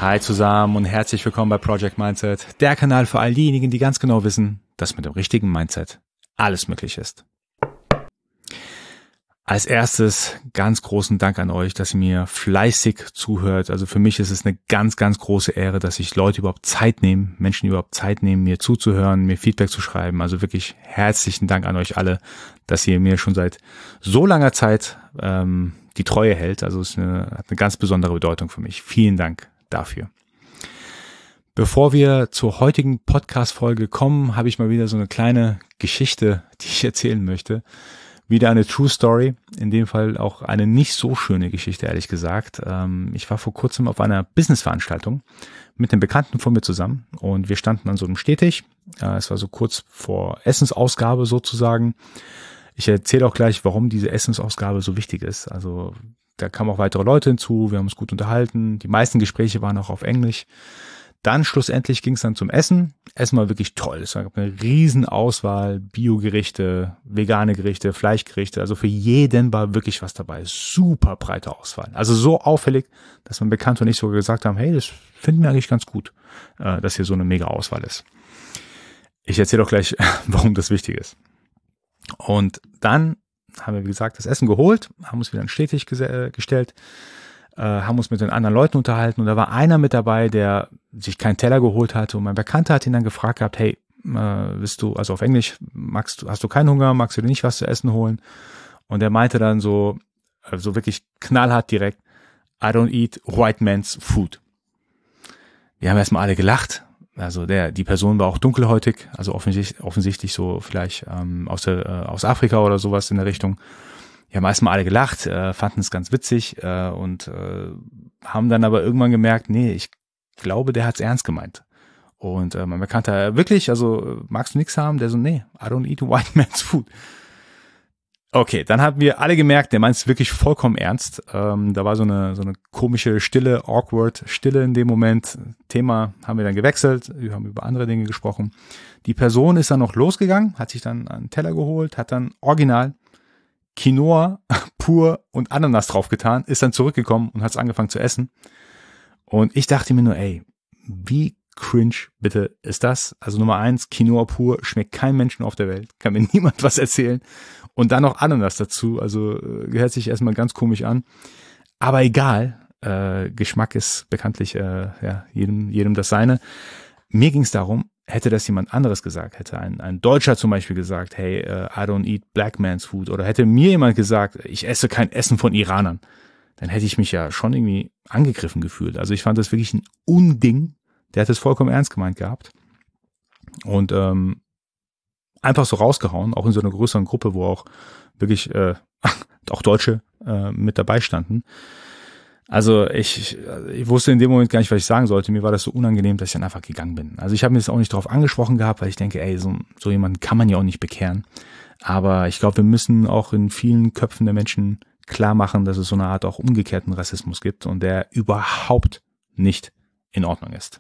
Hi zusammen und herzlich willkommen bei Project Mindset, der Kanal für all diejenigen, die ganz genau wissen, dass mit dem richtigen Mindset alles möglich ist. Als erstes ganz großen Dank an euch, dass ihr mir fleißig zuhört. Also für mich ist es eine ganz, ganz große Ehre, dass sich Leute überhaupt Zeit nehmen, Menschen überhaupt Zeit nehmen, mir zuzuhören, mir Feedback zu schreiben. Also wirklich herzlichen Dank an euch alle, dass ihr mir schon seit so langer Zeit die Treue hält. Also es hat eine ganz besondere Bedeutung für mich. Vielen Dank dafür. Bevor wir zur heutigen Podcast-Folge kommen, habe ich mal wieder so eine kleine Geschichte, die ich erzählen möchte. Wieder eine True Story, in dem Fall auch eine nicht so schöne Geschichte, ehrlich gesagt. Ich war vor kurzem auf einer Business-Veranstaltung mit einem Bekannten von mir zusammen und wir standen an so einem Stehtisch. Es war so kurz vor Essensausgabe sozusagen. Ich erzähle auch gleich, warum diese Essensausgabe so wichtig ist. Also da kamen auch weitere Leute hinzu, wir haben uns gut unterhalten. Die meisten Gespräche waren auch auf Englisch. Dann schlussendlich ging es dann zum Essen. Essen war wirklich toll. Es gab eine riesen Auswahl, Biogerichte, vegane Gerichte, Fleischgerichte. Also für jeden war wirklich was dabei. Super breite Auswahl. Also so auffällig, dass mein Bekannter und ich sogar gesagt haben, hey, das finden wir eigentlich ganz gut, dass hier so eine mega Auswahl ist. Ich erzähle auch gleich, warum das wichtig ist. Und dann haben wir, wie gesagt, das Essen geholt, haben uns wieder an den Stehtisch gestellt, haben uns mit den anderen Leuten unterhalten und da war einer mit dabei, der sich keinen Teller geholt hatte und mein Bekannter hat ihn dann gefragt gehabt, hey, willst du, also auf Englisch, hast du keinen Hunger, magst du dir nicht was zu essen holen? Und er meinte dann so wirklich knallhart direkt, I don't eat white man's food. Wir haben erstmal alle gelacht, also die Person war auch dunkelhäutig, also offensichtlich so vielleicht aus Afrika oder sowas in der Richtung. Wir haben erstmal alle gelacht, fanden es ganz witzig und haben dann aber irgendwann gemerkt, nee, ich glaube, der hat's ernst gemeint. Und mein Bekannter, wirklich, also magst du nichts haben? Der so, nee, I don't eat white man's food. Okay, dann haben wir alle gemerkt, der meint es wirklich vollkommen ernst. Da war so eine komische Stille, awkward Stille in dem Moment. Thema haben wir dann gewechselt, wir haben über andere Dinge gesprochen. Die Person ist dann noch losgegangen, hat sich dann einen Teller geholt, hat dann original Quinoa pur und Ananas draufgetan, ist dann zurückgekommen und hat es angefangen zu essen. Und ich dachte mir nur, ey, wie cringe bitte ist das? Also Nummer 1, Quinoa pur, schmeckt kein Menschen auf der Welt, kann mir niemand was erzählen. Und dann noch Ananas dazu, also hört sich erstmal ganz komisch an. Aber egal, Geschmack ist bekanntlich jedem das seine. Mir ging es darum, hätte das jemand anderes gesagt, hätte ein Deutscher zum Beispiel gesagt, hey, I don't eat black man's food, oder hätte mir jemand gesagt, ich esse kein Essen von Iranern, dann hätte ich mich ja schon irgendwie angegriffen gefühlt. Also ich fand das wirklich ein Unding. Der hat es vollkommen ernst gemeint gehabt und einfach so rausgehauen, auch in so einer größeren Gruppe, wo auch wirklich auch Deutsche mit dabei standen. Also ich wusste in dem Moment gar nicht, was ich sagen sollte. Mir war das so unangenehm, dass ich dann einfach gegangen bin. Also ich habe mir das auch nicht drauf angesprochen gehabt, weil ich denke, ey, so jemanden kann man ja auch nicht bekehren. Aber ich glaube, wir müssen auch in vielen Köpfen der Menschen klar machen, dass es so eine Art auch umgekehrten Rassismus gibt und der überhaupt nicht in Ordnung ist.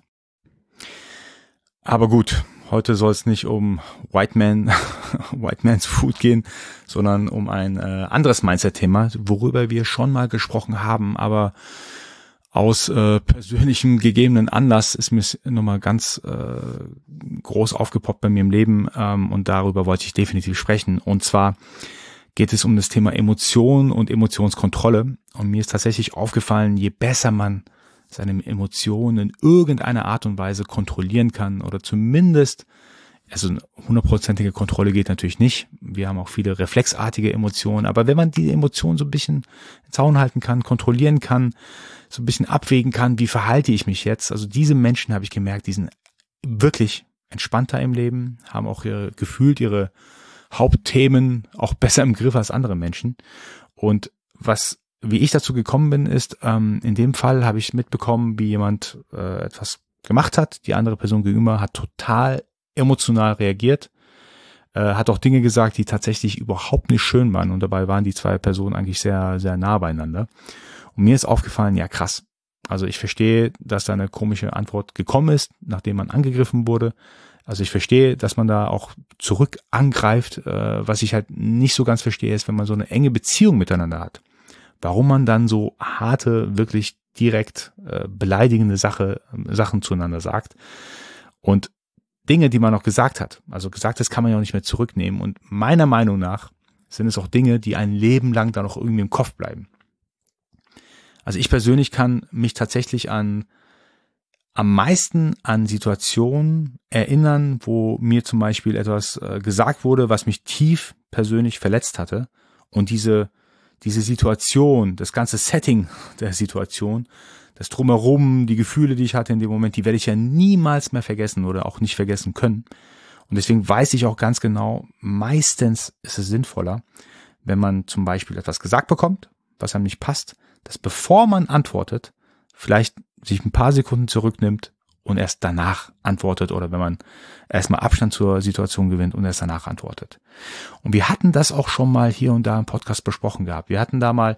Aber gut, heute soll es nicht um White Man's Food gehen, sondern um ein anderes Mindset-Thema, worüber wir schon mal gesprochen haben, aber aus persönlichem gegebenen Anlass ist mir nochmal ganz groß aufgepoppt bei mir im Leben und darüber wollte ich definitiv sprechen. Und zwar geht es um das Thema Emotion und Emotionskontrolle. Und mir ist tatsächlich aufgefallen, je besser man seine Emotionen in irgendeiner Art und Weise kontrollieren kann oder zumindest, also eine 100%ige Kontrolle geht natürlich nicht. Wir haben auch viele reflexartige Emotionen, aber wenn man die Emotionen so ein bisschen in Zaun halten kann, kontrollieren kann, so ein bisschen abwägen kann, wie verhalte ich mich jetzt? Also diese Menschen, habe ich gemerkt, die sind wirklich entspannter im Leben, haben auch gefühlt ihre Hauptthemen auch besser im Griff als andere Menschen. Und wie ich dazu gekommen bin, ist, in dem Fall habe ich mitbekommen, wie jemand etwas gemacht hat. Die andere Person gegenüber hat total emotional reagiert, hat auch Dinge gesagt, die tatsächlich überhaupt nicht schön waren. Und dabei waren die zwei Personen eigentlich sehr, sehr nah beieinander. Und mir ist aufgefallen, ja krass. Also ich verstehe, dass da eine komische Antwort gekommen ist, nachdem man angegriffen wurde. Also ich verstehe, dass man da auch zurück angreift. Was ich halt nicht so ganz verstehe, ist, wenn man so eine enge Beziehung miteinander hat. Warum man dann so harte, wirklich direkt beleidigende Sachen zueinander sagt. Und Dinge, die man noch gesagt hat, also Gesagtes kann man ja auch nicht mehr zurücknehmen. Und meiner Meinung nach sind es auch Dinge, die ein Leben lang dann auch irgendwie im Kopf bleiben. Also ich persönlich kann mich tatsächlich am meisten an Situationen erinnern, wo mir zum Beispiel etwas gesagt wurde, was mich tief persönlich verletzt hatte. Und diese Situation, das ganze Setting der Situation, das Drumherum, die Gefühle, die ich hatte in dem Moment, die werde ich ja niemals mehr vergessen oder auch nicht vergessen können. Und deswegen weiß ich auch ganz genau, meistens ist es sinnvoller, wenn man zum Beispiel etwas gesagt bekommt, was einem nicht passt, dass bevor man antwortet, vielleicht sich ein paar Sekunden zurücknimmt und erst danach antwortet oder wenn man erstmal Abstand zur Situation gewinnt und erst danach antwortet. Und wir hatten das auch schon mal hier und da im Podcast besprochen gehabt. Wir hatten da mal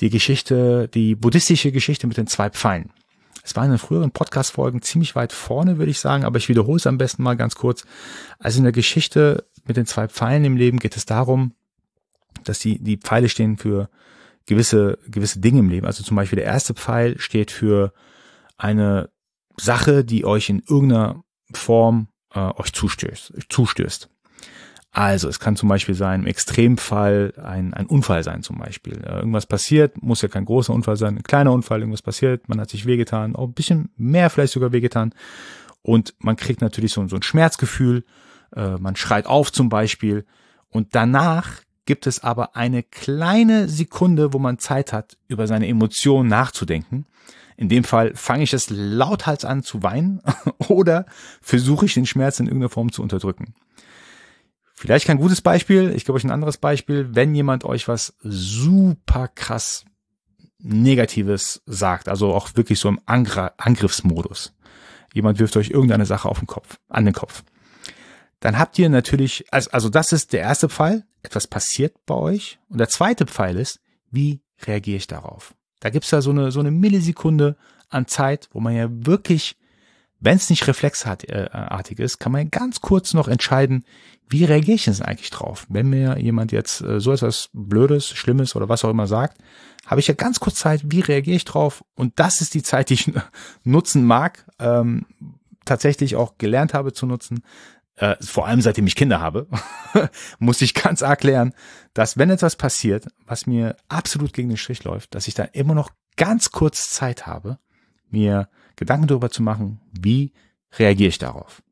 die buddhistische Geschichte mit den 2 Pfeilen. Es war in den früheren Podcast-Folgen ziemlich weit vorne, würde ich sagen, aber ich wiederhole es am besten mal ganz kurz. Also in der Geschichte mit den 2 Pfeilen im Leben geht es darum, dass die Pfeile stehen für gewisse Dinge im Leben. Also zum Beispiel der erste Pfeil steht für eine Sache, die euch in irgendeiner Form euch zustößt. Also es kann zum Beispiel sein, im Extremfall ein Unfall sein zum Beispiel. Irgendwas passiert, muss ja kein großer Unfall sein, ein kleiner Unfall, irgendwas passiert, man hat sich wehgetan, auch ein bisschen mehr vielleicht sogar wehgetan. Und man kriegt natürlich so ein Schmerzgefühl, man schreit auf zum Beispiel. Und danach gibt es aber eine kleine Sekunde, wo man Zeit hat, über seine Emotionen nachzudenken. In dem Fall fange ich es lauthals an zu weinen oder versuche ich den Schmerz in irgendeiner Form zu unterdrücken. Vielleicht kein gutes Beispiel, ich gebe euch ein anderes Beispiel, wenn jemand euch was super krass Negatives sagt, also auch wirklich so im Angriffsmodus. Jemand wirft euch irgendeine Sache an den Kopf. Dann habt ihr natürlich, also das ist der erste Pfeil, etwas passiert bei euch. Und der zweite Pfeil ist, wie reagiere ich darauf? Da gibt's ja so eine Millisekunde an Zeit, wo man ja wirklich, wenn es nicht reflexartig ist, kann man ja ganz kurz noch entscheiden, wie reagiere ich denn eigentlich drauf? Wenn mir jemand jetzt so etwas Blödes, Schlimmes oder was auch immer sagt, habe ich ja ganz kurz Zeit, wie reagiere ich drauf? Und das ist die Zeit, die ich nutzen mag, tatsächlich auch gelernt habe zu nutzen. Vor allem seitdem ich Kinder habe, muss ich ganz arg lernen, dass wenn etwas passiert, was mir absolut gegen den Strich läuft, dass ich da immer noch ganz kurz Zeit habe, mir Gedanken darüber zu machen, wie reagiere ich darauf.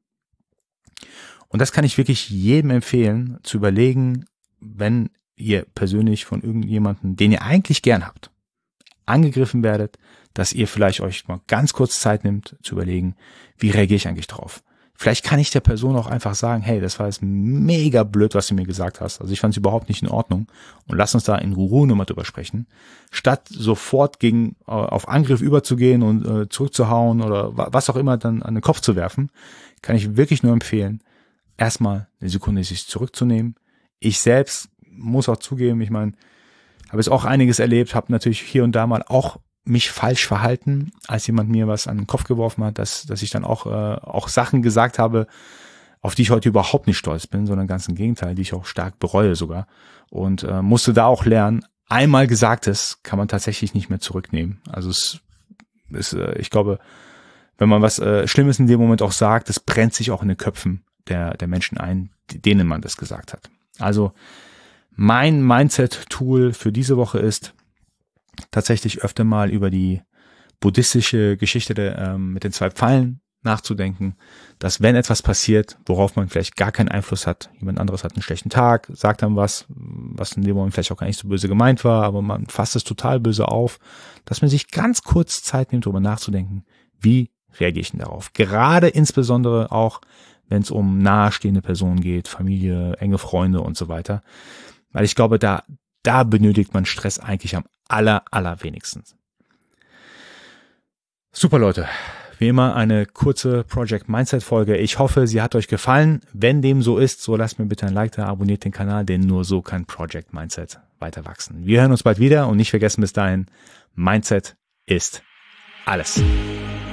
Und das kann ich wirklich jedem empfehlen, zu überlegen, wenn ihr persönlich von irgendjemandem, den ihr eigentlich gern habt, angegriffen werdet, dass ihr vielleicht euch mal ganz kurz Zeit nimmt, zu überlegen, wie reagiere ich eigentlich drauf. Vielleicht kann ich der Person auch einfach sagen, hey, das war jetzt mega blöd, was du mir gesagt hast. Also ich fand es überhaupt nicht in Ordnung. Und lass uns da in Ruhe nochmal drüber sprechen. Statt sofort auf Angriff überzugehen und zurückzuhauen oder was auch immer dann an den Kopf zu werfen, kann ich wirklich nur empfehlen, erstmal eine Sekunde sich zurückzunehmen. Ich selbst muss auch zugeben, ich meine, habe jetzt auch einiges erlebt, habe natürlich hier und da mal auch mich falsch verhalten, als jemand mir was an den Kopf geworfen hat, dass ich dann auch Sachen gesagt habe, auf die ich heute überhaupt nicht stolz bin, sondern ganz im Gegenteil, die ich auch stark bereue sogar. Und musste da auch lernen, einmal Gesagtes kann man tatsächlich nicht mehr zurücknehmen. Also ich glaube, wenn man was Schlimmes in dem Moment auch sagt, das brennt sich auch in den Köpfen der Menschen ein, denen man das gesagt hat. Also mein Mindset-Tool für diese Woche ist, tatsächlich öfter mal über die buddhistische Geschichte mit den 2 Pfeilen nachzudenken, dass wenn etwas passiert, worauf man vielleicht gar keinen Einfluss hat, jemand anderes hat einen schlechten Tag, sagt einem was in dem Moment vielleicht auch gar nicht so böse gemeint war, aber man fasst es total böse auf, dass man sich ganz kurz Zeit nimmt, darüber nachzudenken, wie reagiere ich denn darauf? Gerade insbesondere auch, wenn es um nahestehende Personen geht, Familie, enge Freunde und so weiter, weil ich glaube, da benötigt man Stress eigentlich am allerwenigsten. Super, Leute. Wie immer eine kurze Project Mindset Folge. Ich hoffe, sie hat euch gefallen. Wenn dem so ist, so lasst mir bitte ein Like da, abonniert den Kanal, denn nur so kann Project Mindset weiter wachsen. Wir hören uns bald wieder und nicht vergessen bis dahin, Mindset ist alles.